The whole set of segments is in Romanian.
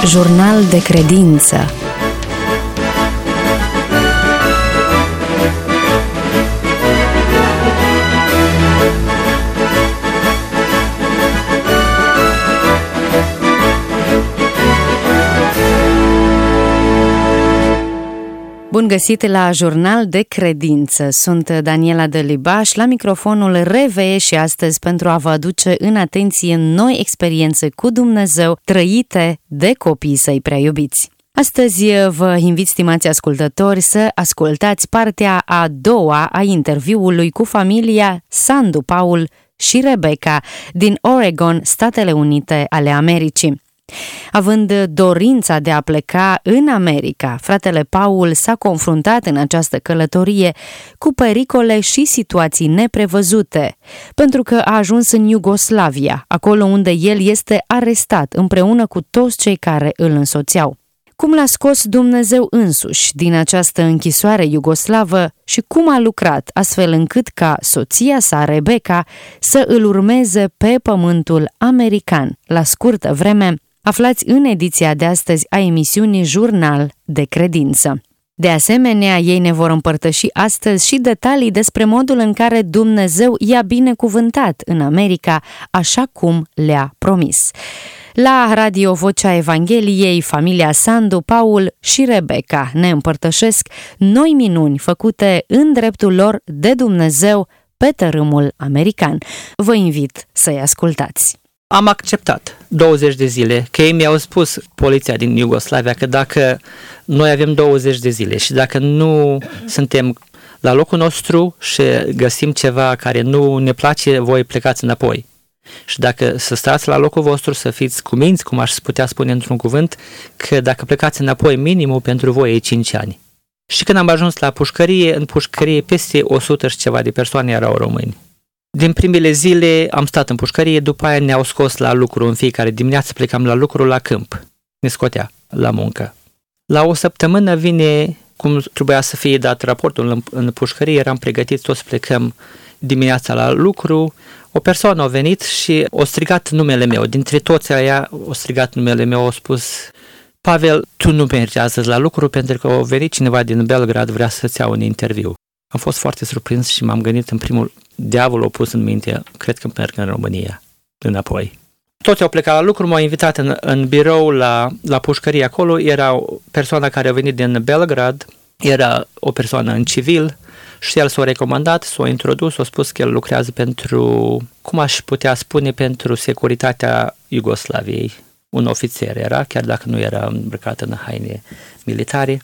Jurnal de credință. Bun găsit la Jurnal de credință. Sunt Daniela Delibaș la microfonul RVE și astăzi pentru a vă aduce în atenție noi experiențe cu Dumnezeu trăite de copiii săi prea iubiți. Astăzi vă invit, stimați ascultători, să ascultați partea a doua a interviului cu familia Sandu, Paul și Rebecca din Oregon, Statele Unite ale Americii. Având dorința de a pleca în America, fratele Paul s-a confruntat în această călătorie cu pericole și situații neprevăzute, pentru că a ajuns în Iugoslavia, acolo unde el este arestat împreună cu toți cei care îl însoțeau. Cum l-a scos Dumnezeu însuși din această închisoare iugoslavă și cum a lucrat astfel încât ca soția sa, Rebecca, să îl urmeze pe pământul american la scurtă vreme, aflați în ediția de astăzi a emisiunii Jurnal de credință. De asemenea, ei ne vor împărtăși astăzi și detalii despre modul în care Dumnezeu i-a binecuvântat în America, așa cum le-a promis. La Radio Vocea Evangheliei, familia Sandu, Paul și Rebecca ne împărtășesc noi minuni făcute în dreptul lor de Dumnezeu pe tărâmul american. Vă invit să-i ascultați. Am acceptat 20 de zile, că ei mi-au spus, poliția din Iugoslavia, că dacă noi avem 20 de zile și dacă nu suntem la locul nostru și găsim ceva care nu ne place, voi plecați înapoi. Și dacă să stați la locul vostru, să fiți cuminți, cum aș putea spune într-un cuvânt, că dacă plecați înapoi, minimul pentru voi e 5 ani. Și când am ajuns la pușcărie, în pușcărie peste 100 și ceva de persoane erau români. Din primele zile am stat în pușcărie, după aia ne-au scos la lucru în fiecare dimineață, plecam la lucru la câmp. Ne scotea la muncă. La o săptămână vine, cum trebuia să fie dat raportul în pușcărie, eram pregătiți, toți plecăm dimineața la lucru. O persoană a venit și a strigat numele meu. Dintre toți aia a strigat numele meu, a spus: Pavel, tu nu mergi astăzi la lucru pentru că a venit cineva din Belgrad, vrea să-ți ia un interviu. Am fost foarte surprins și m-am gândit în primul, diavolul a pus în minte, cred că merg în România, înapoi. Toți au plecat la lucru, m-au invitat în birou la pușcărie acolo, era o persoană care a venit din Belgrad, era o persoană în civil și el s-a recomandat, s-a introdus, s-a spus că el lucrează pentru, cum aș putea spune, pentru securitatea Iugoslaviei. Un ofițer era, chiar dacă nu era îmbrăcat în haine militare.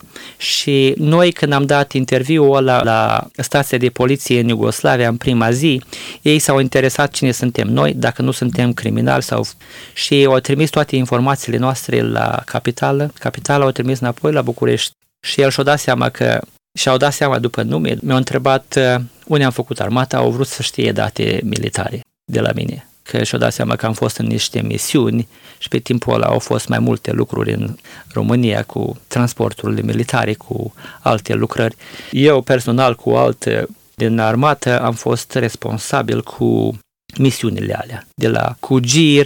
Și noi, când am dat interviul ăla la stația de poliție în Iugoslavia în prima zi, ei s-au interesat cine suntem noi, dacă nu suntem criminali și ei au trimis toate informațiile noastre la capitală. Capitala au trimis înapoi la București și el și-au dat seama după nume. Mi-au întrebat unde am făcut armata, au vrut să știe date militare de la mine. Că și-au dat seama că am fost în niște misiuni și pe timpul ăla au fost mai multe lucruri în România cu transporturile militare, cu alte lucrări. Eu personal cu alte din armată am fost responsabil cu misiunile alea. Cu GIR,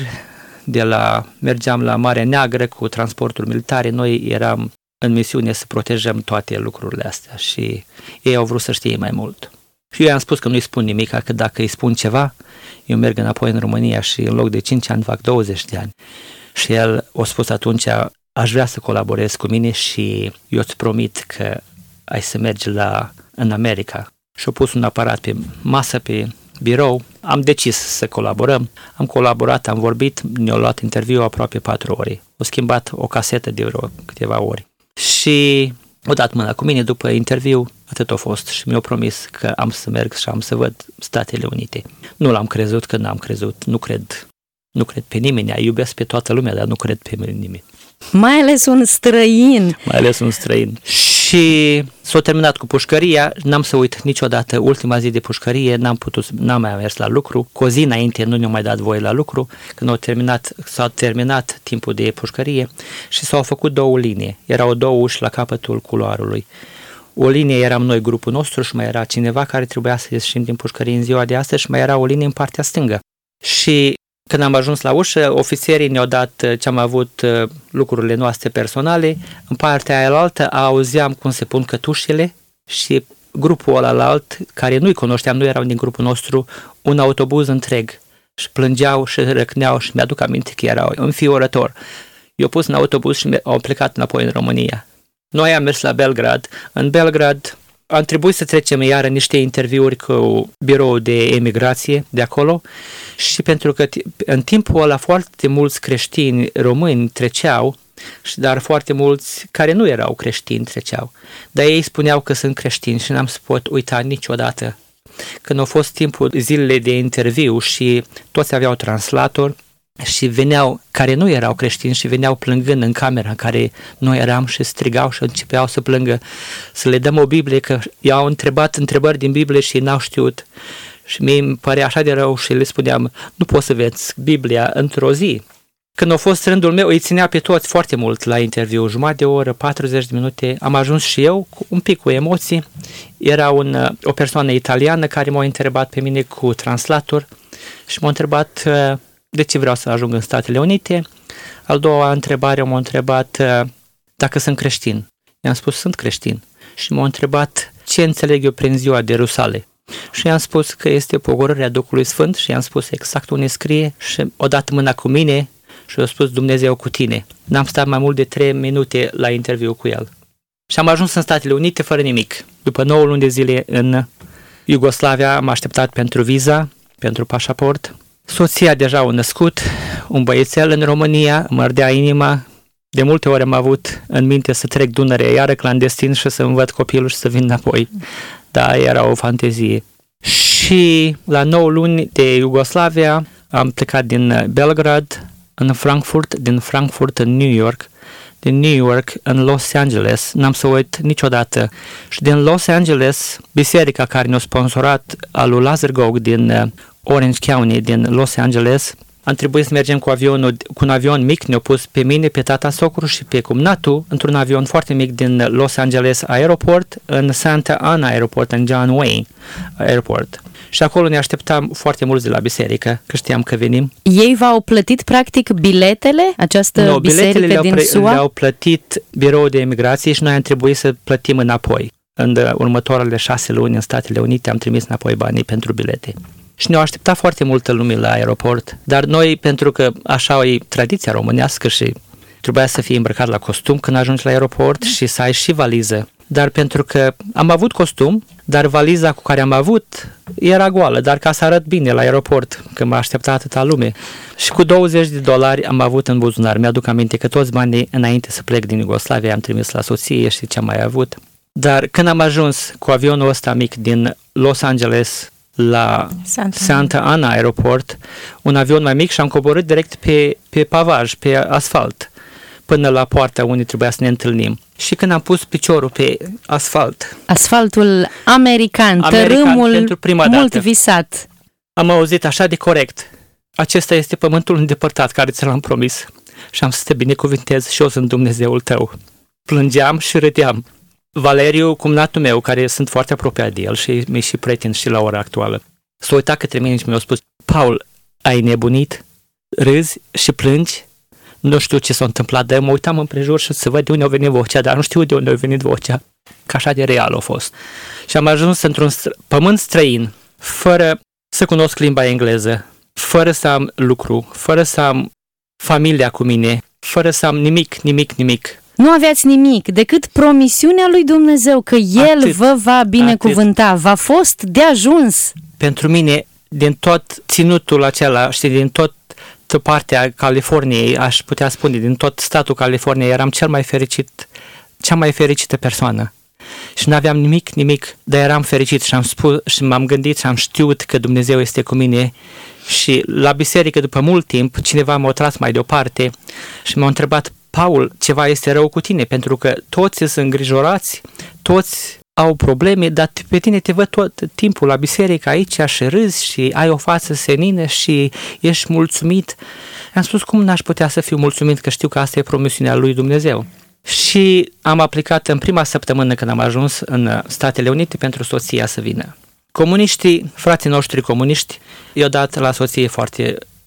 mergeam la Marea Neagră cu transportul militare, noi eram în misiune să protejăm toate lucrurile astea și ei au vrut să știe mai mult. Și eu i-am spus că nu-i spun nimic, că dacă îi spun ceva, eu merg înapoi în România și în loc de 5 ani fac 20 de ani. Și el a spus atunci, aș vrea să colaborezi cu mine și eu îți promit că ai să mergi în America. Și-a pus un aparat pe masă, pe birou, am decis să colaborăm. Am colaborat, am vorbit, ne-a luat interviu aproape 4 ore. A schimbat o casetă de vreo câteva ori. Și o dat mâna cu mine după interviu, atât a fost și mi-a promis că am să merg și am să văd Statele Unite. Nu l-am crezut, că n-am crezut, nu cred pe nimeni, iubesc pe toată lumea, dar nu cred pe nimeni. Mai ales un străin. Și s-a terminat cu pușcăria, n-am să uit niciodată ultima zi de pușcărie, n-am mai mers la lucru, cu o zi înainte nu ne-au mai dat voie la lucru, când s-a terminat timpul de pușcărie și s-au făcut 2 linii, erau 2 uși la capătul culoarului. O linie eram noi, grupul nostru, și mai era cineva care trebuia să ieșim din pușcărie în ziua de astăzi și mai era o linie în partea stângă. Și Când am ajuns la ușă, ofițerii ne-au dat ce am avut, lucrurile noastre personale. În partea aia altă auzeam cum se pun cătușele și grupul ălalt, care nu-i cunoșteam, nu erau din grupul nostru, un autobuz întreg. Și plângeau și răcneau și mi-aduc aminte că erau înfiorător. I-au pus în autobuz și au plecat înapoi în România. Noi am mers la Belgrad. În Belgrad am trebuit să trecem iară niște interviuri cu biroul de emigrație de acolo și pentru că în timpul ăla foarte mulți creștini români treceau, dar foarte mulți care nu erau creștini treceau. Dar ei spuneau că sunt creștini și n-am să pot uita niciodată. Când a fost timpul zilele de interviu și toți aveau translator și veneau care nu erau creștini și veneau plângând în camera în care noi eram și strigau și începeau să plângă, să le dăm o Biblie, că i-au întrebat întrebări din Biblie și n-au știut. Și mie îmi părea așa de rău și le spuneam, nu poți să vezi Biblia într-o zi. Când a fost rândul meu, îi ținea pe toți foarte mult la interviu, jumătate de oră, 40 de minute. Am ajuns și eu un pic cu emoții. Era o persoană italiană care m-a întrebat pe mine cu translator și m-a întrebat de ce vreau să ajung în Statele Unite. Al doua întrebare m-a întrebat dacă sunt creștin. I-am spus, sunt creștin. Și m-a întrebat ce înțeleg eu prin ziua de Rusale. Și i-am spus că este pogorârea Duhului Sfânt și i-am spus exact unde scrie și o dat mâna cu mine și a spus Dumnezeu cu tine. N-am stat mai mult de 3 minute la interviu cu el. Și am ajuns în Statele Unite fără nimic. După 9 luni de zile în Iugoslavia am așteptat pentru viza, pentru pașaport. Soția deja a născut, un băiețel în România, mă ardea inima. De multe ori am avut în minte să trec Dunărea iară clandestin și să-mi văd copilul și să vin înapoi. Da, era o fantezie. Și la 9 luni de Iugoslavia am plecat din Belgrad în Frankfurt, din Frankfurt în New York, din New York în Los Angeles, n-am să uit niciodată. Și din Los Angeles, biserica care ne-a sponsorat al lui Lazar Gog din Orange County, din Los Angeles, am trebuit să mergem cu un avion mic, ne-au pus pe mine, pe tata socru și pe cumnatul într-un avion foarte mic din Los Angeles Airport în Santa Ana Airport, în John Wayne Airport. Și acolo ne așteptam foarte mulți de la biserică, că știam că venim. Ei v-au plătit practic biletele? Această biserică din SUA? Le-au plătit biroul de emigrație și noi am trebuit să plătim înapoi. În următoarele 6 luni în Statele Unite am trimis înapoi banii pentru bilete. Și ne-au așteptat foarte multă lume la aeroport, dar noi, pentru că așa e tradiția românească și trebuia să fie îmbrăcat la costum când ajungi la aeroport și să ai și valiză. Dar pentru că am avut costum, dar valiza cu care am avut era goală, dar ca să arăt bine la aeroport, că m-a așteptat atâta lume. Și cu $20 am avut în buzunar. Mi-aduc aminte că toți banii înainte să plec din Iugoslavia am trimis la soție și ce am mai avut. Dar când am ajuns cu avionul ăsta mic din Los Angeles la Santa Ana Airport, un avion mai mic și am coborât direct pe pavaj, pe asfalt, până la poarta unde trebuia să ne întâlnim. Și când am pus piciorul pe asfalt, asfaltul american tărâmul pentru prima mult dată, visat, am auzit așa de corect: acesta este pământul îndepărtat care ți l-am promis și am să te binecuvintez și eu sunt Dumnezeul tău. Plângeam și râdeam. Valeriu, cumnatul meu, care sunt foarte apropiat de el și mi-e și prieten și la ora actuală, s-a uitat către mine și mi-a spus: Paul, ai nebunit? Râzi și plângi? Nu știu ce s-a întâmplat, dar mă uitam împrejur și să văd de unde a venit vocea, dar nu știu de unde a venit vocea, că așa de real a fost. Și am ajuns într-un pământ străin, fără să cunosc limba engleză, fără să am lucru, fără să am familia cu mine, fără să am nimic. Nu aveați nimic decât promisiunea lui Dumnezeu că El vă va binecuvânta. V-a fost de ajuns. Pentru mine, din tot ținutul acela, știi, din tot partea Californiei, aș putea spune, din tot statul Californiei, eram cea mai fericită persoană. Și nu aveam nimic, dar eram fericit și am spus și m-am gândit și am știut că Dumnezeu este cu mine. Și la biserică, după mult timp, cineva m-a tras mai deoparte și m-a întrebat: Paul, ceva este rău cu tine, pentru că toți sunt îngrijorați, toți au probleme, dar pe tine te văd tot timpul la biserică aici și râzi și ai o față senină și ești mulțumit. Am spus: cum n-aș putea să fiu mulțumit, că știu că asta e promisiunea lui Dumnezeu. Și am aplicat în prima săptămână când am ajuns în Statele Unite pentru soția să vină. Comuniștii, frații noștri comuniști, i-au dat la soție foarte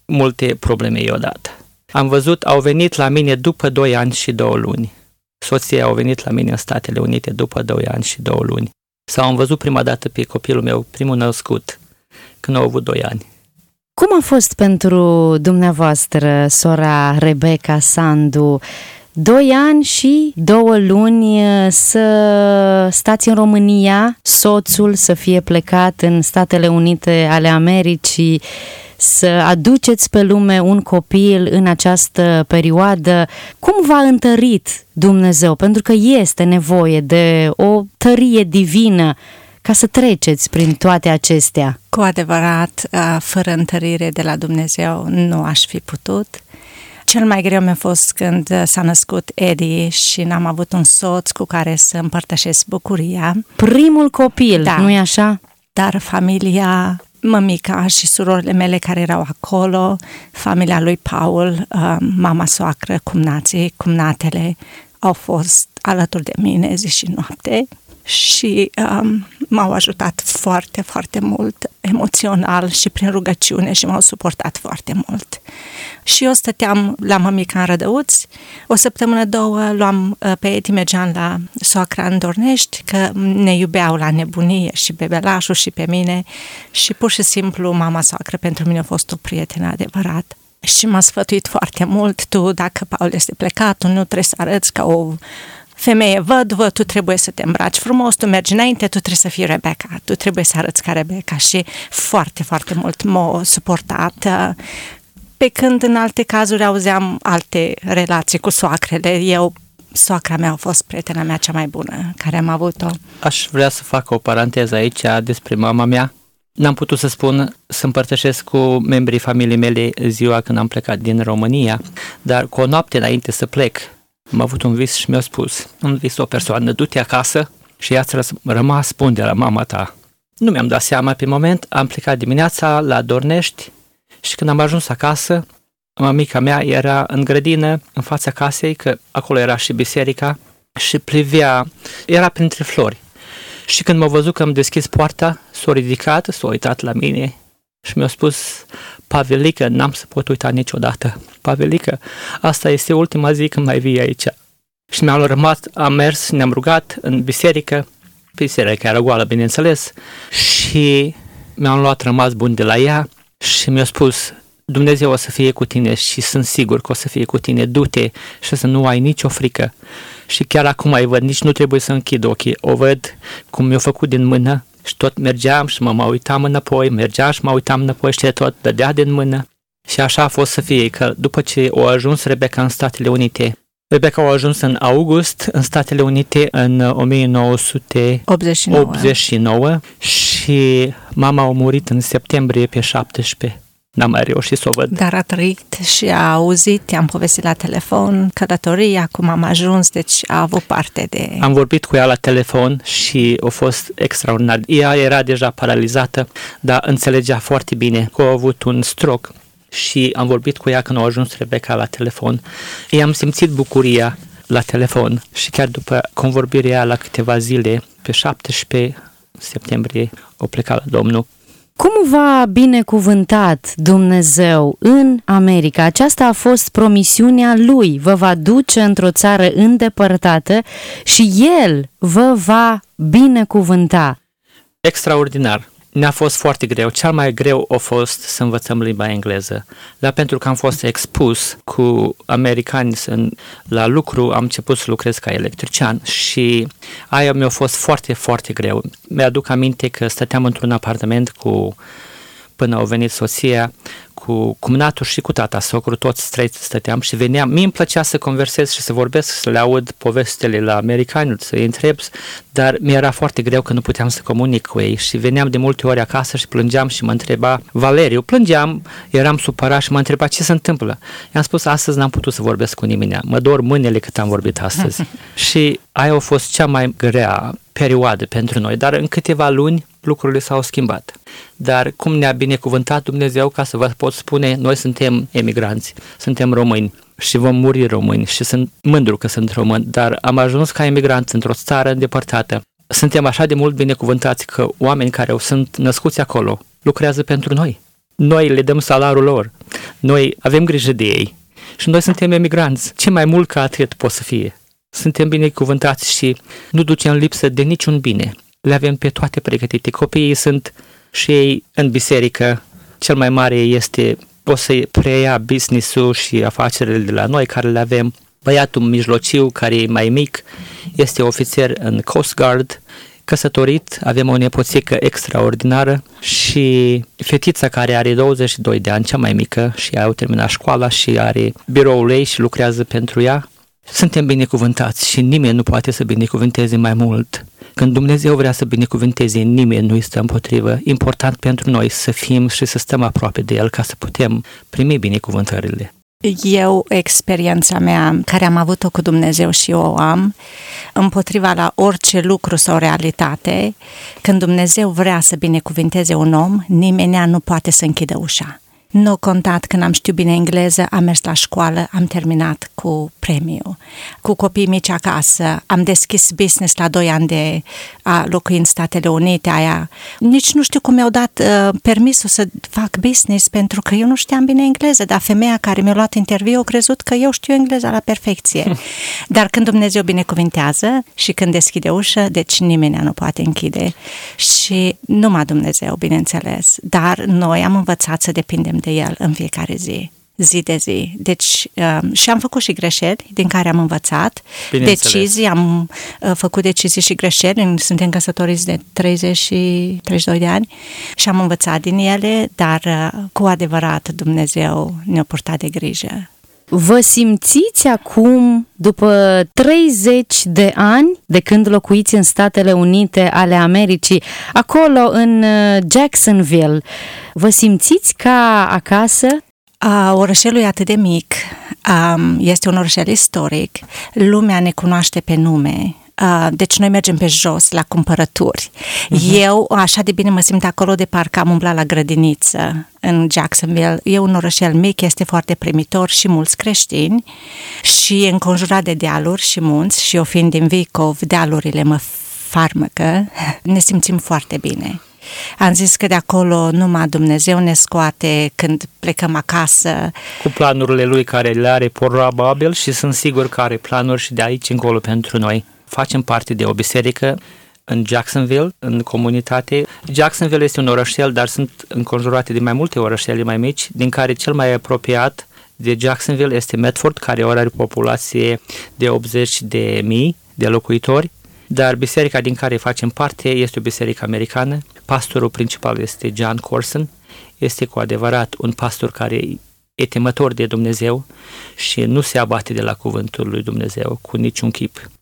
multe probleme odată. Am văzut, au venit la mine după 2 ani și 2 luni. Soția au venit la mine în Statele Unite după 2 ani și 2 luni. Sau am văzut prima dată pe copilul meu, primul născut, când a avut 2 ani. Cum a fost pentru dumneavoastră, sora Rebecca Sandu, 2 ani și 2 luni să stați în România, soțul să fie plecat în Statele Unite ale Americii, să aduceți pe lume un copil în această perioadă? Cum v-a întărit Dumnezeu? Pentru că este nevoie de o tărie divină ca să treceți prin toate acestea. Cu adevărat, fără întărire de la Dumnezeu nu aș fi putut. Cel mai greu mi-a fost când s-a născut Eddie și n-am avut un soț cu care să împărtășesc bucuria. Primul copil, da, nu-i așa? Dar familia, mămica și surorile mele care erau acolo, familia lui Paul, mama soacră, cumnații, cumnatele, au fost alături de mine zi și noapte și m-au ajutat foarte, foarte mult emoțional și prin rugăciune și m-au suportat foarte mult. Și eu stăteam la mămica în Rădăuți, 1 săptămână, 2 luam pe Edi, mergeam la soacra în Dornești, că ne iubeau la nebunie și bebelașul și pe mine și pur și simplu mama soacră pentru mine a fost o prietenă adevărată. Și m-a sfătuit foarte mult, tu dacă Paul este plecat, tu nu trebuie să arăți ca o femeie văduvă, tu trebuie să te îmbraci frumos, tu mergi înainte, tu trebuie să fii Rebecca, tu trebuie să arăți ca Rebecca și foarte, foarte mult m-a suportat. Pe când în alte cazuri auzeam alte relații cu soacrele, soacra mea a fost prietena mea cea mai bună care am avut-o. Aș vrea să fac o paranteză aici despre mama mea. N-am putut să spun, să împărtășesc cu membrii familiei mele ziua când am plecat din România, dar cu o noapte înainte să plec, am avut un vis și mi-a spus, un vis o persoană, du-te acasă și ia-ți rămas bun de la mama ta. Nu mi-am dat seama pe moment, am plecat dimineața la Dornești și când am ajuns acasă, mamica mea era în grădină, în fața casei, că acolo era și biserica și privea, era printre flori. Și când m-a văzut că am deschis poarta, s-a ridicat, s-a uitat la mine și mi-a spus, Pavelică, n-am să pot uita niciodată. Pavelică, asta este ultima zi când mai vii aici. Și mi-am rămas, am mers, ne-am rugat în biserică, biserica era goală, bineînțeles, și mi-am luat rămas bun de la ea și mi-a spus, Dumnezeu o să fie cu tine și sunt sigur că o să fie cu tine, du-te și să nu ai nicio frică. Și chiar acum îi văd, nici nu trebuie să închid ochii, o văd cum mi-a făcut din mână și tot mergeam și mă uitam înapoi, mergeam și mă uitam înapoi și tot dădea din mână. Și așa a fost să fie, că după ce a ajuns Rebecca în Statele Unite, Rebecca a ajuns în august în Statele Unite în 1989 și mama a murit în septembrie pe 17. N-am mai reușit să o văd. Dar a trăit și a auzit, i-am povestit la telefon, călătoria, cum am ajuns, deci a avut parte de... Am vorbit cu ea la telefon și a fost extraordinar. Ea era deja paralizată, dar înțelegea foarte bine că a avut un stroke și am vorbit cu ea când a ajuns Rebecca la telefon. I-am simțit bucuria la telefon și chiar după convorbirea la câteva zile, pe 17 septembrie, a plecat la Domnul. Cum v-a binecuvântat Dumnezeu în America? Aceasta a fost promisiunea Lui. Vă va duce într-o țară îndepărtată și El vă va binecuvânta. Extraordinar. Ne-a fost foarte greu. Cel mai greu a fost să învățăm limba engleză. Dar pentru că am fost expus cu americani la lucru, am început să lucrez ca electrician și aia mi-a fost foarte, foarte greu. Mi-aduc aminte că stăteam într-un apartament până au venit soția, cu cumnatul și cu tata, socru, toți trei stăteam și veneam. Mie îmi plăcea să conversez și să vorbesc, să le aud povestele la americani, să-i întreb, dar mi-era foarte greu că nu puteam să comunic cu ei și veneam de multe ori acasă și plângeam și mă întreba, Valeriu, plângeam, eram supărat și mă întreba ce se întâmplă. I-am spus, astăzi n-am putut să vorbesc cu nimeni, mă dor mâinile cât am vorbit astăzi. Și aia a fost cea mai grea perioadă pentru noi, dar în câteva luni lucrurile s-au schimbat. Dar cum ne-a binecuvântat Dumnezeu, ca să vă pot spune, noi suntem emigranți, suntem români și vom muri români și sunt mândru că sunt român, dar am ajuns ca emigranți într-o țară îndepărtată. Suntem așa de mult binecuvântați că oameni care sunt născuți acolo lucrează pentru noi. Noi le dăm salariul lor, noi avem grijă de ei și noi suntem emigranți. Ce mai mult ca atât pot să fie. Suntem binecuvântați și nu ducem lipsă de niciun bine. Le avem pe toate pregătite. Copiii sunt și ei în biserică. Cel mai mare este, o să preia business-ul și afacerile de la noi care le avem. Băiatul mijlociu, care e mai mic, este ofițer în Coast Guard, căsătorit, avem o nepoțică extraordinară și fetița care are 22 de ani, cea mai mică, și a terminat școala și are biroul ei și lucrează pentru ea. Suntem binecuvântați și nimeni nu poate să binecuvânteze mai mult. Când Dumnezeu vrea să binecuvânteze, nimeni nu este împotrivă. Important pentru noi să fim și să stăm aproape de El ca să putem primi binecuvântările. Eu, experiența mea, care am avut-o cu Dumnezeu și eu o am, împotriva la orice lucru sau realitate, când Dumnezeu vrea să binecuvinteze un om, nimeni nu poate să închidă ușa. Nu contat când am știut bine engleză, am mers la școală, am terminat cu premiu. Cu copii mici acasă, am deschis business la 2 ani de a locui în Statele Unite. Nici nu știu cum mi-au dat permisul să fac business pentru că eu nu știam bine engleză, dar femeia care mi-a luat interviu a crezut că eu știu engleza la perfecție. Dar când Dumnezeu binecuvintează și când deschide ușă, deci nimeni nu poate închide. Și numai Dumnezeu, bineînțeles. Dar noi am învățat să depindem de El în fiecare zi de zi. Deci, și am făcut și greșeli din care am învățat, decizii, am făcut decizii și greșeli, suntem căsătoriți de 30 și 32 de ani și am învățat din ele, dar cu adevărat Dumnezeu ne-a purtat de grijă. Vă simțiți acum, după 30 de ani de când locuiți în Statele Unite ale Americii, acolo în Jacksonville, vă simțiți ca acasă? Orășelul e atât de mic, este un orășel istoric, lumea ne cunoaște pe nume. Deci noi mergem pe jos la cumpărături. Eu așa de bine mă simt acolo de parcă am umblat la grădiniță în Jacksonville. E un orășel mic, este foarte primitor și mulți creștini și înconjurat de dealuri și munți și eu fiind din Vicov, dealurile mă farmăcă, ne simțim foarte bine. Am zis că de acolo numai Dumnezeu ne scoate când plecăm acasă. Cu planurile Lui care le are probabil și sunt sigur că are planuri și de aici încolo pentru noi. Facem parte de o biserică în Jacksonville, în comunitate. Jacksonville este un orășel, dar sunt înconjurate de mai multe orășele mai mici, din care cel mai apropiat de Jacksonville este Medford, care are o populație de 80.000 de locuitori, dar biserica din care facem parte este o biserică americană. Pastorul principal este John Corson, este cu adevărat un pastor care e temător de Dumnezeu și nu se abate de la cuvântul lui Dumnezeu cu niciun chip.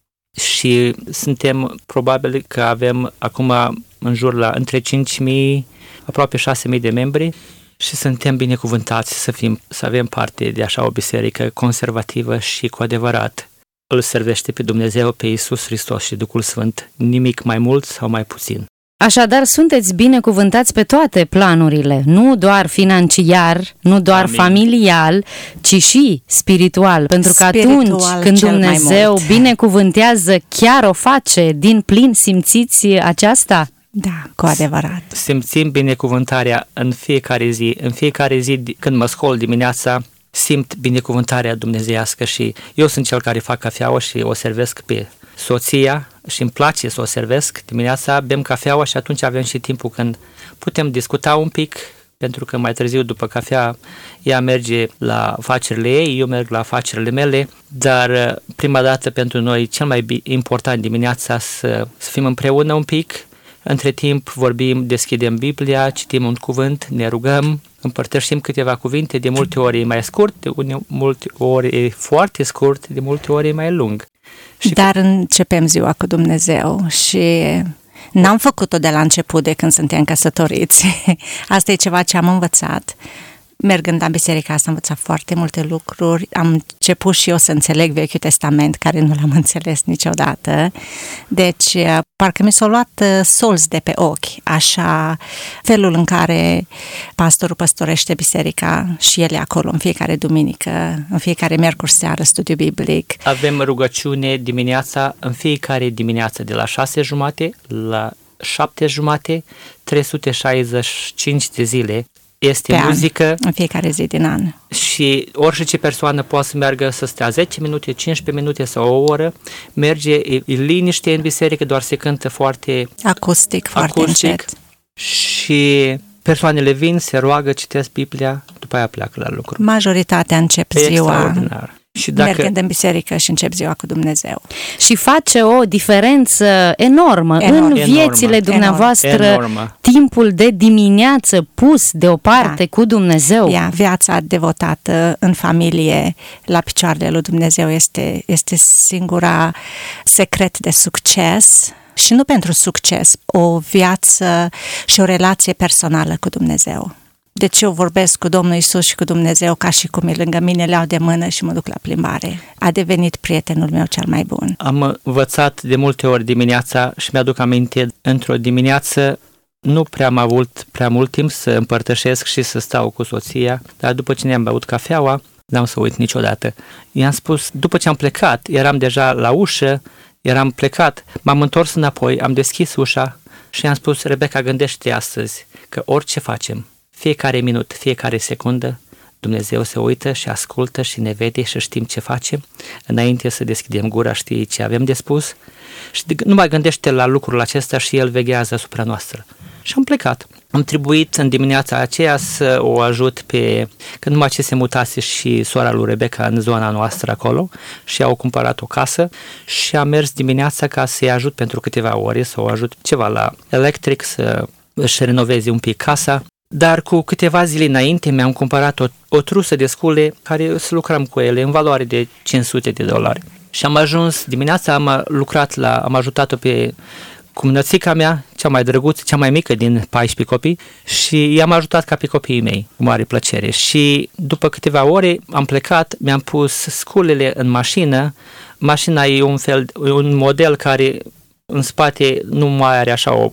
Și suntem, probabil că avem acum în jur la între 5.000, aproape 6.000 de membri și suntem binecuvântați să avem parte de așa o biserică conservativă și cu adevărat îl servește pe Dumnezeu, pe Iisus Hristos și Duhul Sfânt, nimic mai mult sau mai puțin. Așadar, sunteți binecuvântați pe toate planurile, nu doar financiar, nu doar familial, ci și spiritual. Pentru că atunci când Dumnezeu binecuvântează, chiar o face din plin. Simțiți aceasta? Da, cu adevărat. Simțim binecuvântarea în fiecare zi. În fiecare zi când mă scol dimineața, simt binecuvântarea dumnezeiască și eu sunt cel care fac cafeaua și o servesc pe soția și îmi place să o servesc dimineața, bem cafeaua și atunci avem și timpul când putem discuta un pic, pentru că mai târziu după cafea ea merge la afacerile ei, eu merg la afacerile mele, dar prima dată pentru noi cel mai important dimineața să fim împreună un pic, între timp vorbim, deschidem Biblia, citim un cuvânt, ne rugăm, împărtășim câteva cuvinte, de multe ori e mai scurt, de multe ori e foarte scurt, de multe ori e mai lung. Dar începem ziua cu Dumnezeu și n-am făcut-o de la început de când suntem căsătoriți. Asta e ceva ce am învățat. Mergând la biserică asta am învățat foarte multe lucruri. Am început și eu să înțeleg Vechiul Testament, care nu l-am înțeles niciodată. Deci, parcă mi s-au luat solzi de pe ochi, așa felul în care pastorul păstorește biserica și el e acolo în fiecare duminică, în fiecare miercuri seară, studiu biblic. Avem rugăciune dimineața, în fiecare dimineață, de la 6:30 la 7:30, 365 de zile. este muzică. În fiecare zi din an. Și orice persoană poate să meargă să stea 10 minute, 15 minute sau o oră, merge, e liniște în biserică, doar se cântă foarte acustic, foarte încet. Și persoanele vin, se roagă, citesc Biblia, după aia pleacă la lucru. Majoritatea încep ziua extraordinar. Și mergând în biserică și încep ziua cu Dumnezeu. Și face o diferență enormă în viețile dumneavoastră, timpul de dimineață pus deoparte cu Dumnezeu. Viața devotată în familie la picioarele lui Dumnezeu este singura secret de succes. Și nu pentru succes, o viață și o relație personală cu Dumnezeu. Deci eu vorbesc cu Domnul Iisus și cu Dumnezeu ca și cum e lângă mine, le iau de mână și mă duc la plimbare. A devenit prietenul meu cel mai bun. Am învățat de multe ori dimineața și mi-aduc aminte, într-o dimineață nu prea am avut prea mult timp să împărtășesc și să stau cu soția, dar după ce ne-am băut cafeaua, n-am să uit niciodată. I-am spus, după ce am plecat, eram deja la ușă, eram plecat, m-am întors înapoi, am deschis ușa și i-am spus, Rebecca, gândește astăzi că orice facem, fiecare minut, fiecare secundă, Dumnezeu se uită și ascultă și ne vede și știm ce facem. Înainte să deschidem gura, știi ce avem de spus și nu mai gândește la lucrul acesta și El veghează asupra noastră. Și am plecat. Am trebuit în dimineața aceea să o ajut că numai ce se mutase și sora lui Rebecca în zona noastră acolo și au cumpărat o casă și am mers dimineața ca să-i ajut pentru câteva ore, să o ajut ceva la electric, să își renoveze un pic casa. Dar cu câteva zile înainte mi-am cumpărat o trusă de scule care să lucrăm cu ele în valoare de $500. Și am ajuns dimineața, am ajutat-o pe cumnățica mea, cea mai drăguță, cea mai mică din 14 copii și i-am ajutat ca pe copiii mei, cu mare plăcere. Și după câteva ore am plecat, mi-am pus sculele în mașină. Mașina e un model care în spate nu mai are așa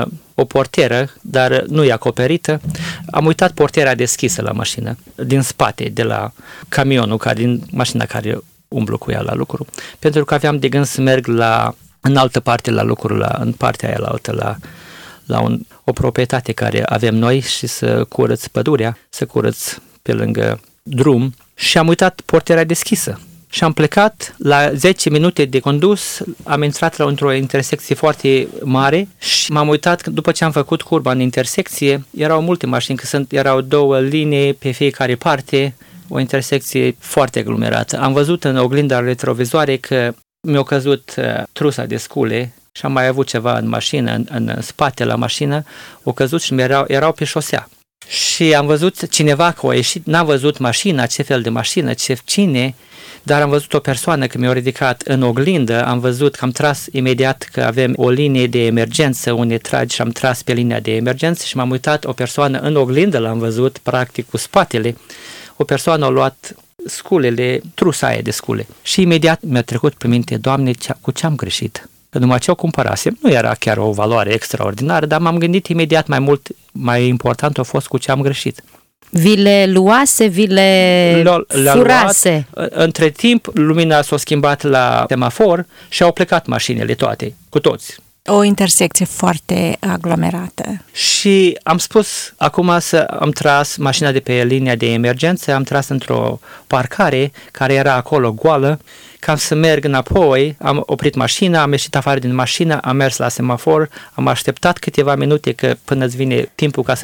o portieră, dar nu e acoperită. Am uitat portiera deschisă la mașină, din spate, de la camionul, din mașina care umblu cu ea la lucru, pentru că aveam de gând să merg în altă parte la lucru, în partea aia la altă, la o proprietate care avem noi și să curăț pădurea, să curăț pe lângă drum și am uitat portiera deschisă. Și am plecat, la 10 minute de condus, am intrat într-o intersecție foarte mare și m-am uitat, după ce am făcut curba în intersecție, erau multe mașini, erau 2 linii pe fiecare parte, o intersecție foarte aglomerată. Am văzut în oglinda retrovizoare că mi-a căzut trusa de scule și am mai avut ceva în mașină, în spate la mașină, o căzut și erau pe șosea. Și am văzut cineva că a ieșit, n-am văzut mașina, ce fel de mașină, cine, dar am văzut o persoană că mi-a ridicat în oglindă, am văzut că am tras imediat că avem o linie de emergență unde tragi și am tras pe linia de emergență și m-am uitat, o persoană în oglindă l-am văzut, practic cu spatele, o persoană a luat sculele, trusa aia de scule și imediat mi-a trecut pe minte, Doamne, cu ce am greșit? Că numai ce o cumpărasem, nu era chiar o valoare extraordinară, dar m-am gândit imediat mai important a fost cu ce am greșit. Vi le luase, vi le furase? Între timp, lumina s-a schimbat la semafor și au plecat mașinile toate, cu toți. O intersecție foarte aglomerată. Și am spus, acum am tras mașina de pe linia de emergență, am tras într-o parcare care era acolo goală, ca să merg înapoi, am oprit mașina, am ieșit afară din mașină, am mers la semafor, am așteptat câteva minute până îți vine timpul ca să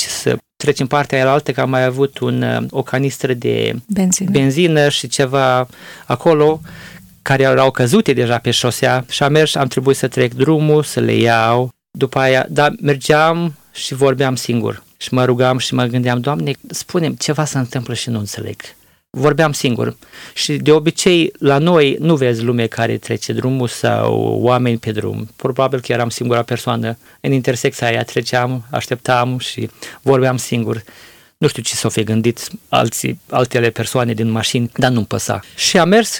treci în partea aia altă, că am mai avut o canistră de benzină și ceva acolo, care erau căzute deja pe șosea și am trebuit să trec drumul, să le iau. După aia, dar mergeam și vorbeam singur și mă rugam și mă gândeam, Doamne, spune-mi ceva se întâmplă și nu înțeleg. Vorbeam singur și de obicei la noi nu vezi lume care trece drumul sau oameni pe drum. Probabil că eram singura persoană în intersecția aia, treceam, așteptam și vorbeam singur. Nu știu ce s-au fi gândit altele persoane din mașini, dar nu-mi păsa. Și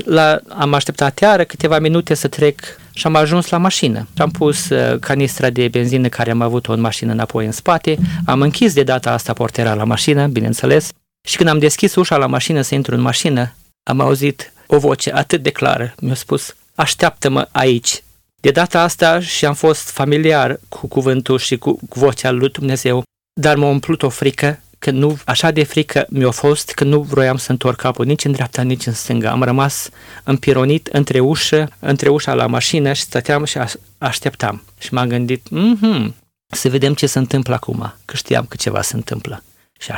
am așteptat iară câteva minute să trec și am ajuns la mașină. Am pus canistra de benzină care am avut-o în mașină înapoi în spate, am închis de data asta portiera la mașină, bineînțeles, și când am deschis ușa la mașină să intru în mașină, am auzit o voce atât de clară. Mi-a spus, așteaptă-mă aici. De data asta și am fost familiar cu cuvântul și cu vocea lui Dumnezeu, dar m-a umplut o frică că nu, așa de frică mi-a fost că nu vroiam să întorc capul nici în dreapta, nici în stânga. Am rămas împironit între ușa la mașină și stăteam și așteptam. Și m-am gândit, să vedem ce se întâmplă acum, că știam că ceva se întâmplă. Și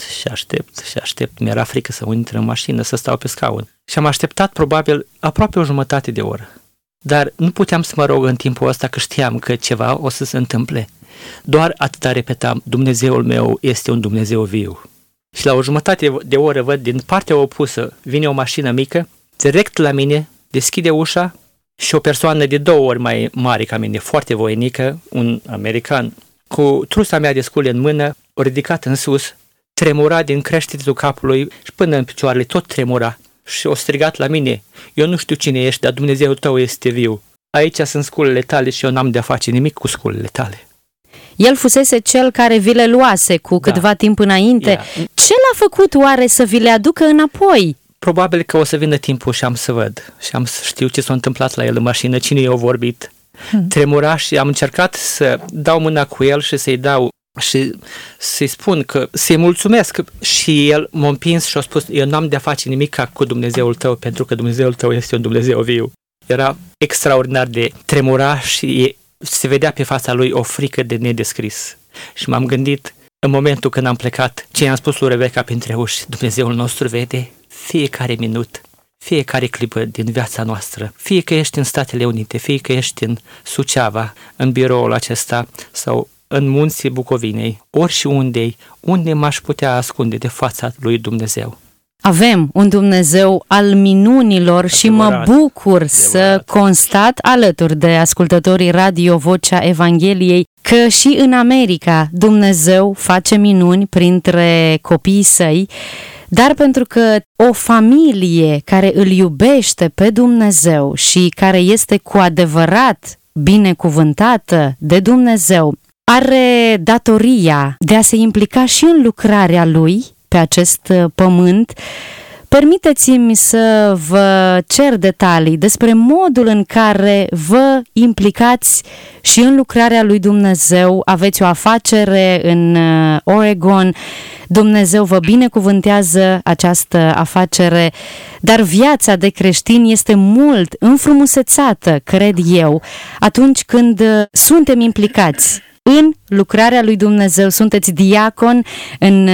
aștept. Mi-era frică să intre în mașină, să stau pe scaun. Și am așteptat probabil aproape o jumătate de oră. Dar nu puteam să mă rog în timpul ăsta, că știam că ceva o să se întâmple. Doar atâta repetam, Dumnezeul meu este un Dumnezeu viu. Și la o jumătate de oră văd din partea opusă, vine o mașină mică, direct la mine, deschide ușa și o persoană de 2 ori mai mare ca mine, foarte voinică, un american, cu trusa mea de scule în mână, o ridicat în sus, tremura din creștetul capului și până în picioarele tot tremura. Și o strigat la mine, eu nu știu cine ești, dar Dumnezeul tău este viu. Aici sunt sculele tale și eu n-am de-a face nimic cu sculele tale. El fusese cel care vi le luase cu câtva timp înainte. Ce l-a făcut oare să vi le aducă înapoi? Probabil că o să vină timpul și am să văd și am să știu ce s-a întâmplat la el în mașină, cine i-a vorbit. Tremura și am încercat să dau mâna cu el și să-i dau și să-i spun că să-i mulțumesc, și el m-a împins și a spus, eu n-am de-a face nimic cu Dumnezeul tău, pentru că Dumnezeul tău este un Dumnezeu viu. Era extraordinar de tremura și se vedea pe fața lui o frică de nedescris. Și m-am gândit, în momentul când am plecat, ce i-am spus lui Rebecca printre uși, Dumnezeul nostru vede fiecare minut, fiecare clipă din viața noastră, fie că ești în Statele Unite, fie că ești în Suceava, în biroul acesta sau în munții Bucovinei, ori și unde m-aș putea ascunde de fața lui Dumnezeu. Avem un Dumnezeu al minunilor și mă bucur să constat alături de ascultătorii Radio Vocea Evangheliei că și în America Dumnezeu face minuni printre copiii săi, dar pentru că o familie care îl iubește pe Dumnezeu și care este cu adevărat binecuvântată de Dumnezeu, are datoria de a se implica și în lucrarea lui pe acest pământ. Permiteți-mi să vă cer detalii despre modul în care vă implicați și în lucrarea lui Dumnezeu. Aveți o afacere în Oregon, Dumnezeu vă binecuvântează această afacere, dar viața de creștin este mult înfrumusețată, cred eu, atunci când suntem implicați în lucrarea lui Dumnezeu. Sunteți diacon în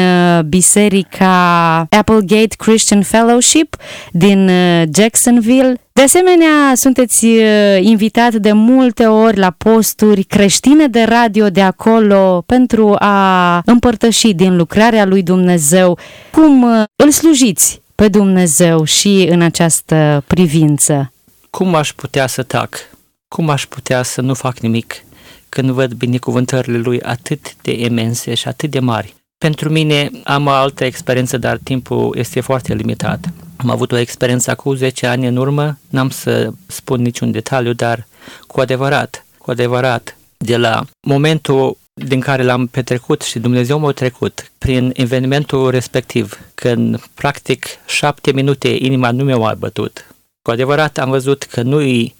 biserica Applegate Christian Fellowship din Jacksonville. De asemenea, sunteți invitat de multe ori la posturi creștine de radio de acolo pentru a împărtăși din lucrarea lui Dumnezeu. Cum îl slujiți pe Dumnezeu și în această privință? Cum aș putea să tac? Cum aș putea să nu fac nimic când văd binecuvântările lui atât de imense și atât de mari? Pentru mine am o altă experiență, dar timpul este foarte limitat. Am avut o experiență cu 10 ani în urmă, n-am să spun niciun detaliu, dar cu adevărat, de la momentul din care l-am petrecut și Dumnezeu m-a trecut prin evenimentul respectiv, când practic 7 minute inima nu mi-a bătut, cu adevărat am văzut că nu-i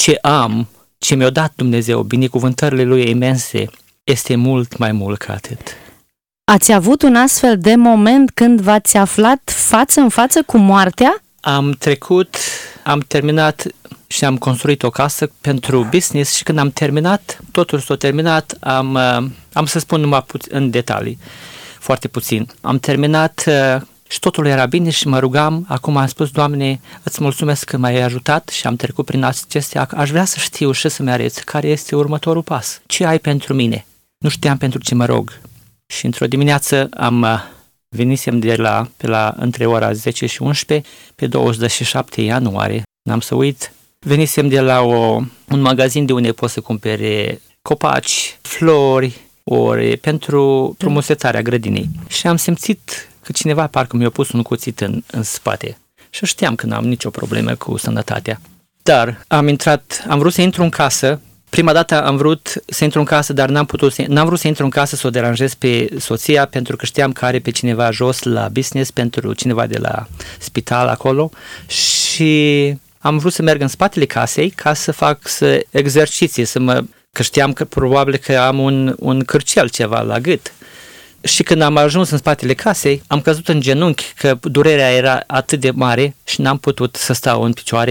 ce mi-a dat Dumnezeu, binecuvântările lui imense, este mult mai mult ca atât. Ați avut un astfel de moment când v-ați aflat față în față cu moartea? Am terminat și am construit o casă pentru business și când am terminat, totul s-a terminat, am să spun numai în detalii, foarte puțin. Am terminat și totul era bine și mă rugam, acum am spus, Doamne, îți mulțumesc că m-ai ajutat și am trecut prin acestea, aș vrea să știu și să-mi arăți care este următorul pas. Ce ai pentru mine? Nu știam pentru ce mă rog. Și într-o dimineață venisem pe la între ora 10 și 11, pe 27 ianuarie, n-am să uit, venisem de la un magazin de unde poți să cumpere copaci, flori, ori pentru frumusețarea grădinei. Și am simțit că cineva parcă mi-a pus un cuțit în spate. Și știam că n-am nicio problemă cu sănătatea. Dar am vrut să intru în casă. Prima dată am vrut să intru în casă, dar n-am vrut să intru în casă să o deranjez pe soția, pentru că știam că are pe cineva jos la business, pentru cineva de la spital acolo, și am vrut să merg în spatele casei ca să fac exerciții, că știam că probabil că am un cârcel ceva la gât. Și când am ajuns în spatele casei, am căzut în genunchi, că durerea era atât de mare și n-am putut să stau în picioare,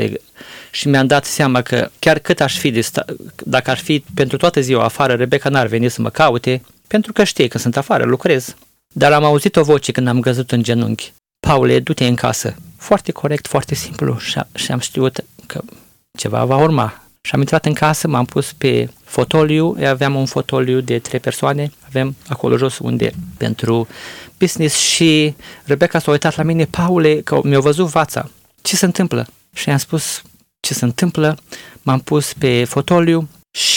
și mi-am dat seama că chiar cât aș fi dacă ar fi pentru toată ziua afară, Rebecca n-ar veni să mă caute, pentru că știe că sunt afară, lucrez. Dar am auzit o voce când am căzut în genunchi. Paule, du-te în casă. Foarte corect, foarte simplu și am știut că ceva va urma. Și am intrat în casă, m-am pus pe fotoliu, aveam un fotoliu de 3 persoane, avem acolo jos unde pentru business și Rebecca s-a uitat la mine, Paule, că mi-a văzut fața. Ce se întâmplă? Și i-am spus ce se întâmplă, m-am pus pe fotoliu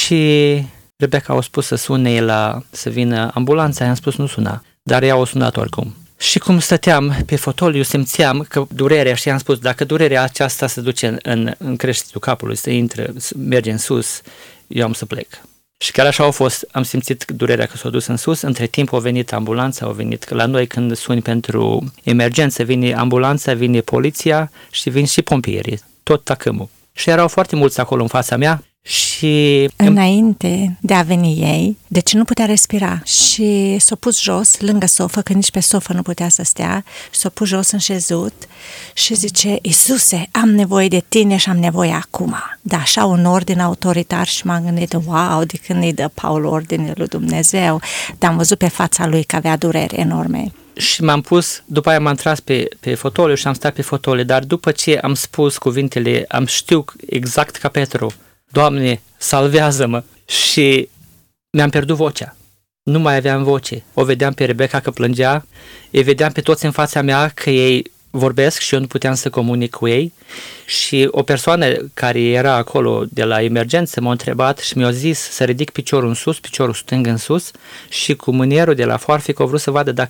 și Rebecca a spus să sune să vină ambulanța, i-am spus nu suna, dar ea a sunat oricum. Și cum stăteam pe fotoliu, simțeam că durerea, și i-am spus, dacă durerea aceasta se duce în creștetul capului, merge în sus, eu am să plec. Și chiar așa a fost, am simțit durerea că s-a dus în sus, între timp a venit ambulanța, a venit, că la noi când suni pentru emergență, vine ambulanța, vine poliția și vin și pompierii, tot tacâmul. Și erau foarte mulți acolo în fața mea. Și înainte de a veni ei, deci nu putea respira și s-a pus jos lângă sofă, că nici pe sofă nu putea să stea, s-a pus jos în șezut și zice, Iisuse, am nevoie de tine și am nevoie acum. Da, așa un ordin autoritar și m-am gândit, wow, de când îi dă Paul ordinele lui Dumnezeu, dar am văzut pe fața lui că avea dureri enorme. Și m-am pus, după aia m-am tras pe fotoliu și am stat pe fotoliu, dar după ce am spus cuvintele, am știu exact ca Petru, Doamne, salvează-mă, și mi-am pierdut vocea. Nu mai aveam voce. O vedeam pe Rebecca că plângea, îi vedeam pe toți în fața mea că ei vorbesc și eu nu puteam să comunic cu ei și o persoană care era acolo de la emergență m-a întrebat și mi-a zis să ridic piciorul în sus, piciorul stâng în sus și cu mânierul de la foarfecă a vrut să vadă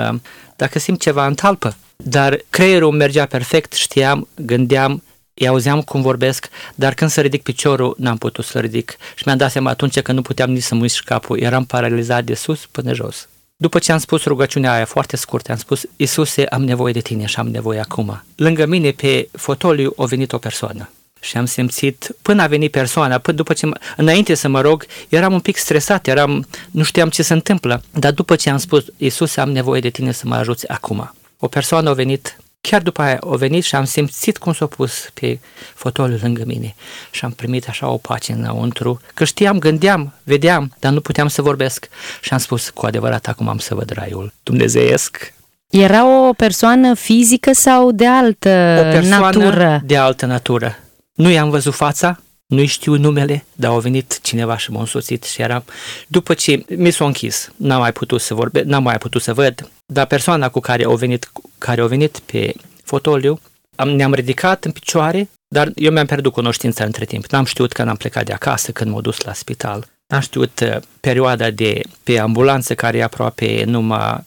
dacă simt ceva în talpă. Dar creierul mergea perfect, știam, gândeam, îi auzeam cum vorbesc, dar când să ridic piciorul, n-am putut să ridic. Și mi-am dat seama atunci că nu puteam nici să mișc capul, eram paralizat de sus până jos. După ce am spus rugăciunea aia foarte scurtă, am spus, Iisuse, am nevoie de tine și am nevoie acum. Lângă mine, pe fotoliu, a venit o persoană. Și am simțit, până a venit persoana, înainte să mă rog, eram un pic stresat, nu știam ce se întâmplă, dar după ce am spus, Iisuse, am nevoie de tine să mă ajuți acum. O persoană a venit. Chiar după aia a venit și am simțit cum s-a pus pe fotoliul lângă mine și am primit așa o pace înăuntru, că știam, gândeam, vedeam, dar nu puteam să vorbesc și am spus, cu adevărat, acum am să văd raiul dumnezeiesc. Era o persoană fizică sau de altă natură? O persoană de altă natură. Nu i-am văzut fața, nu-i știu numele, dar a venit cineva și m-a însoțit și după ce mi s-a închis, n-am mai putut să vorbesc, n-am mai putut să văd, dar persoana cu care a venit pe fotoliu, ne-am ridicat în picioare, dar eu mi-am pierdut cunoștința între timp. N-am știut că am plecat de acasă când m-au dus la spital. N-am știut perioada pe ambulanță, care e aproape numai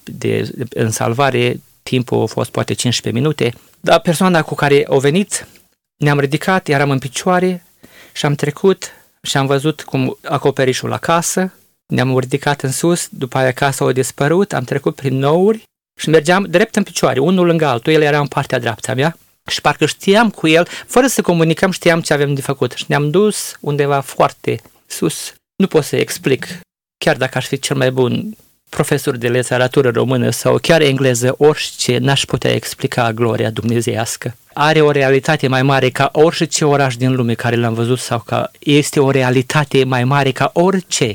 în salvare, timpul a fost poate 15 minute, dar persoana cu care a venit, ne-am ridicat, eram în picioare și am trecut și am văzut cum acoperișul la casă, ne-am ridicat în sus, după aia casa a dispărut, am trecut prin nouri și mergeam drept în picioare, unul lângă altul, el era în partea dreaptă a mea și parcă știam cu el, fără să comunicăm, știam ce avem de făcut și ne-am dus undeva foarte sus. Nu pot să explic, chiar dacă aș fi cel mai bun profesor de literatură română sau chiar engleză, orice, n-aș putea explica gloria dumnezeiască. Are o realitate mai mare ca orice oraș din lume care l-am văzut sau este o realitate mai mare ca orice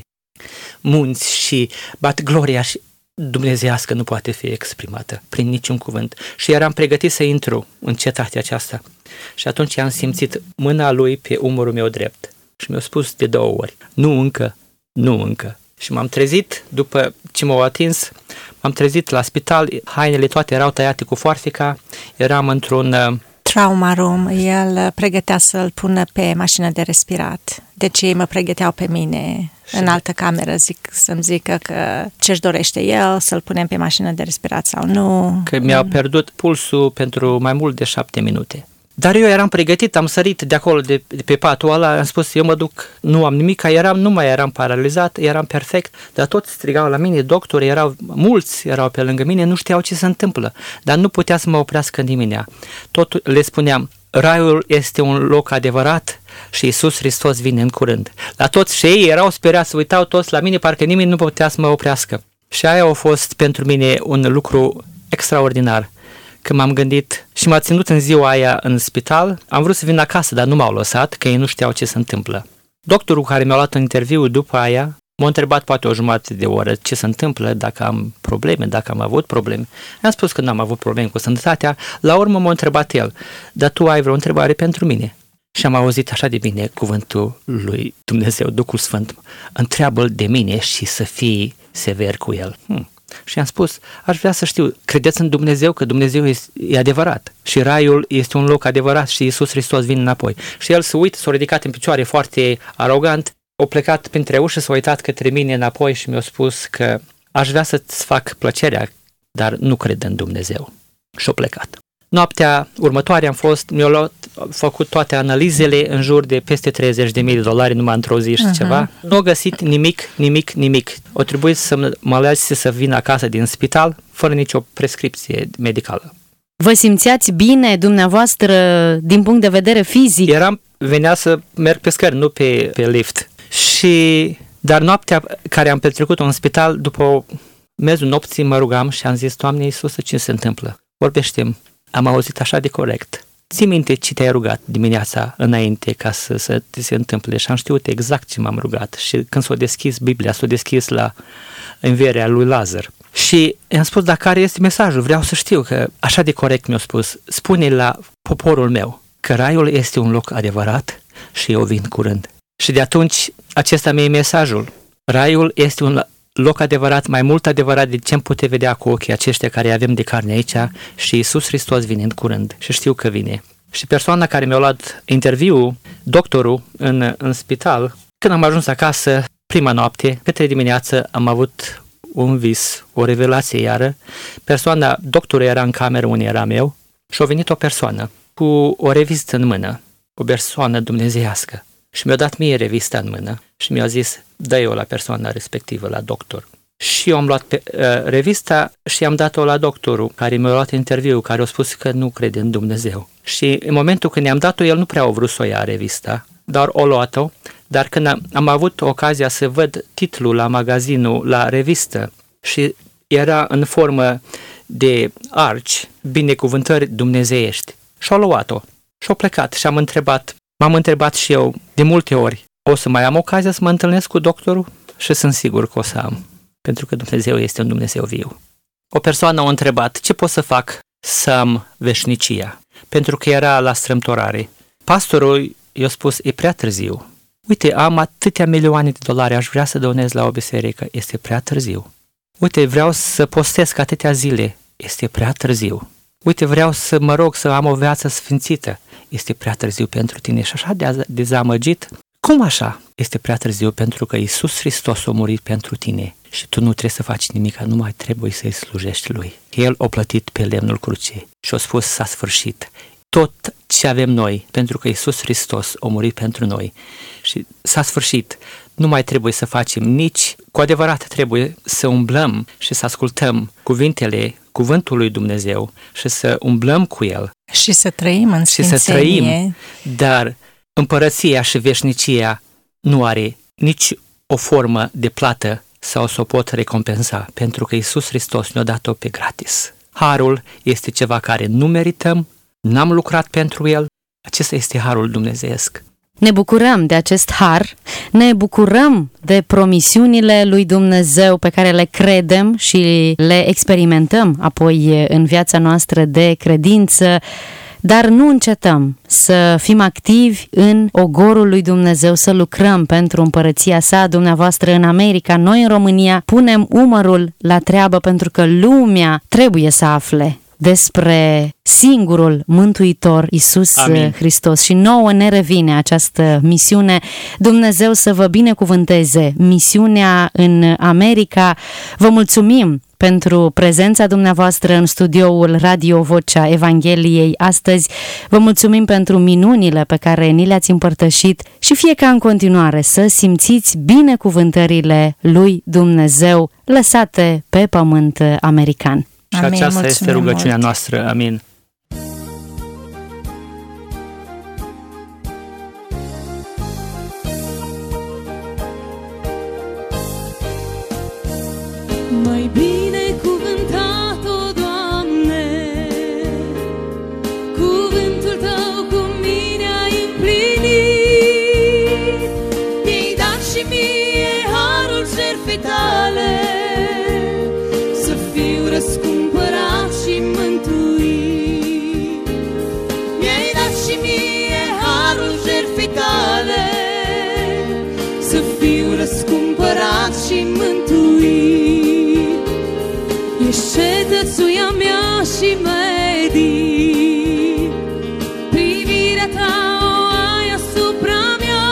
munți și gloria și dumnezeiască nu poate fi exprimată prin niciun cuvânt. Și eram pregătit să intru în cetatea aceasta. Și atunci am simțit mâna lui pe umărul meu drept. Și mi-a spus de 2 ori, nu încă, nu încă. Și m-am trezit, după ce m-au atins, m-am trezit la spital, hainele toate erau tăiate cu foarfeca, eram într-un trauma room, el pregătea să-l pună pe mașină de respirat. Deci ei mă pregăteau pe mine în altă cameră, să-mi zică că ce-și dorește el, să-l punem pe mașină de respirat sau nu. Că mi-a pierdut pulsul pentru mai mult de 7 minute. Dar eu eram pregătit, am sărit de acolo, de pe patul ăla, am spus, eu mă duc, nu am nimic, nu mai eram paralizat, eram perfect, dar toți strigau la mine, doctorii mulți erau pe lângă mine, nu știau ce se întâmplă, dar nu putea să mă oprească nimeni. Tot le spuneam, raiul este un loc adevărat și Iisus Hristos vine în curând. La toți și ei erau speriați, uitau toți la mine, parcă nimeni nu putea să mă oprească. Și aia a fost pentru mine un lucru extraordinar. Când m-am gândit și m-a ținut în ziua aia în spital, am vrut să vin acasă, dar nu m-au lăsat, că ei nu știau ce se întâmplă. Doctorul care mi-a luat în interviu după aia m-a întrebat poate o jumătate de oră ce se întâmplă, dacă am probleme, dacă am avut probleme. I-am spus că n-am avut probleme cu sănătatea. La urmă m-a întrebat el, dar tu ai vreo întrebare pentru mine? Și am auzit așa de bine cuvântul lui Dumnezeu, Duhul Sfânt, întreabă-l de mine și să fii sever cu el. Și am spus, aș vrea să știu, credeți în Dumnezeu, că Dumnezeu e adevărat și raiul este un loc adevărat și Iisus Hristos vine înapoi. Și el s-a uitat, s-a ridicat în picioare foarte arogant, a plecat printre uși, s-a uitat către mine înapoi și mi-a spus că aș vrea să-ți fac plăcerea, dar nu cred în Dumnezeu. Și a plecat. Noaptea următoare mi-au făcut toate analizele în jur de peste $30,000 numai într-o zi și ceva. Nu au găsit nimic. O trebuie să mă lase să vin acasă din spital fără nicio prescripție medicală. Vă simțeați bine dumneavoastră din punct de vedere fizic? Venea să merg pe scări, nu pe lift. Dar noaptea care am petrecut-o în spital, după mezul nopții mă rugam și am zis, Doamne Iisuse, ce se întâmplă? Vorbește-mi. Am auzit așa de corect. Ții minte ce te-ai rugat dimineața înainte ca să ți se întâmple și am știut exact ce m-am rugat. Și când s-a deschis Biblia, s-a deschis la învierea lui Lazar. Și i-am spus, dar care este mesajul? Vreau să știu, că așa de corect mi-a spus. Spune la poporul meu că raiul este un loc adevărat și eu vin curând. Și de atunci acesta mi-e mesajul. Raiul este un loc adevărat, mai mult adevărat de ce putem vedea cu ochii aceștia care avem de carne aici și Iisus Hristos vine în curând și știu că vine. Și persoana care mi-a luat interviu, doctorul în spital, când am ajuns acasă, prima noapte, către dimineață, am avut un vis, o revelație iară. Doctorul era în cameră unde eram eu și a venit o persoană cu o revistă în mână, o persoană dumnezeiască. Și mi-a dat mie revista în mână și mi-a zis, dă-i-o la persoana respectivă, la doctor. Și eu am luat revista și am dat-o la doctorul care mi-a luat interviu, care a spus că nu crede în Dumnezeu. Și în momentul când i-am dat-o, el nu prea a vrut să o ia revista, dar o luat-o. Dar când am avut ocazia să văd titlul la magazinul, la revistă, și era în formă de arci, binecuvântări dumnezeiești. Și a luat-o. Și a plecat și m-am întrebat și eu de multe ori, o să mai am ocazia să mă întâlnesc cu doctorul? Și sunt sigur că o să am, pentru că Dumnezeu este un Dumnezeu viu. O persoană a întrebat, ce pot să fac să am veșnicia? Pentru că era la strâmtorare. Pastorul i-a spus, e prea târziu. Uite, am atâtea milioane de dolari, aș vrea să donez la o biserică, este prea târziu. Uite, vreau să postesc atâtea zile, este prea târziu. Uite, vreau să mă rog să am o viață sfințită, este prea târziu pentru tine. Și așa de dezamăgit, cum așa? Este prea târziu pentru că Iisus Hristos a murit pentru tine și tu nu trebuie să faci nimic, nu mai trebuie să-i slujești Lui. El a plătit pe lemnul crucii și a spus s-a sfârșit. Tot ce avem noi, pentru că Iisus Hristos a murit pentru noi și s-a sfârșit, nu mai trebuie să facem nici, cu adevărat trebuie să umblăm și să ascultăm cuvântul lui Dumnezeu și să umblăm cu El. Și să trăim în sfințenie. Dar împărăția și veșnicia nu are nici o formă de plată sau să o pot recompensa, pentru că Iisus Hristos ne-a dat-o pe gratis. Harul este ceva care nu merităm, n-am lucrat pentru el, acesta este harul dumnezeiesc. Ne bucurăm de acest har, ne bucurăm de promisiunile lui Dumnezeu pe care le credem și le experimentăm apoi în viața noastră de credință, dar nu încetăm să fim activi în ogorul lui Dumnezeu, să lucrăm pentru împărăția sa. Dumneavoastră în America, noi în România punem umărul la treabă pentru că lumea trebuie să afle despre singurul Mântuitor, Iisus Hristos. Și nouă ne revine această misiune. Dumnezeu să vă binecuvânteze misiunea în America. Vă mulțumim pentru prezența dumneavoastră în studioul Radio Vocea Evangheliei astăzi. Vă mulțumim pentru minunile pe care ni le-ați împărtășit și fie ca în continuare să simțiți binecuvântările lui Dumnezeu lăsate pe pământ american. Și Amin, aceasta este rugăciunea mult. noastră. Amin. Mai dragostei tale, să fiu răscumpărat și mântuit. Mi-ai dat și mie harul jertfei tale, să fiu răscumpărat și mântuit. Ești cetățuia mea și medit, privirea ta o ai asupra mea,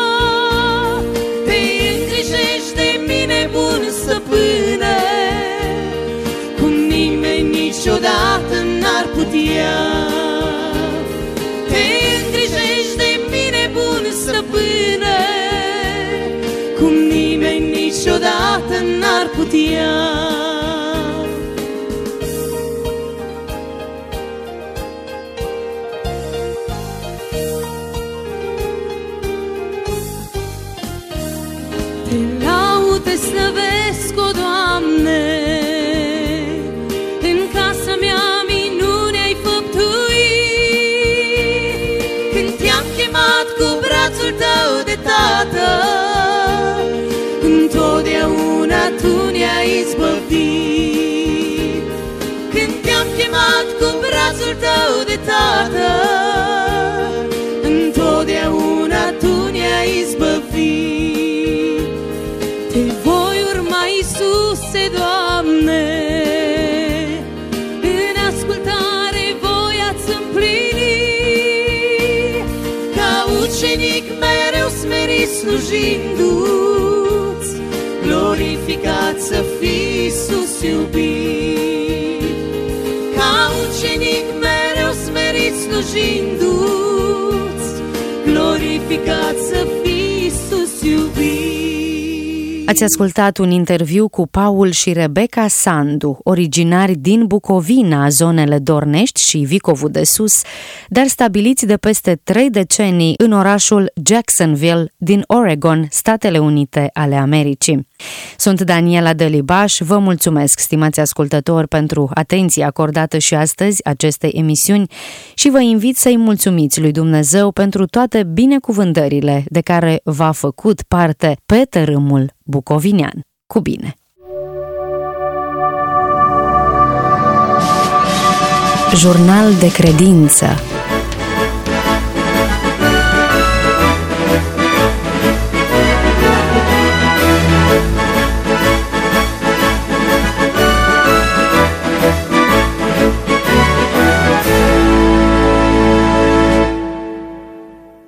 te îngrijești de mine, bun stăpâne, cum nimeni niciodată n-ar putea. Te îngrijești de mine, bun stăpâne, cum nimeni niciodată n-ar putea. Te laud, te slăvesc, o Doamne, în casa mea minune ai făptuit. Când te-am chemat cu brațul tău de tată, întotdeauna tu ne-ai izbăvit. Când te-am chemat cu brațul tău de tată, întotdeauna tu ne-ai izbăvit. Te voi urma, Iisuse, Doamne, în ascultare voia-ți împlini. Ca ucenic mereu smerit slujindu-ți, glorificat să fii, Iisus iubit. Ca ucenic mereu smerit slujindu-ți, glorificat să fii, Iisus iubit. Ați ascultat un interviu cu Paul și Rebecca Sandu, originari din Bucovina, zonele Dornești și Vicovu de Sus, dar stabiliți de peste 3 decenii în orașul Jacksonville din Oregon, Statele Unite ale Americii. Sunt Daniela Delibaș, vă mulțumesc, stimați ascultători, pentru atenția acordată și astăzi acestei emisiuni și vă invit să-i mulțumiți lui Dumnezeu pentru toate binecuvântările de care v-a făcut parte pe tărâmul bucovinean. Cu bine! Jurnal de credință.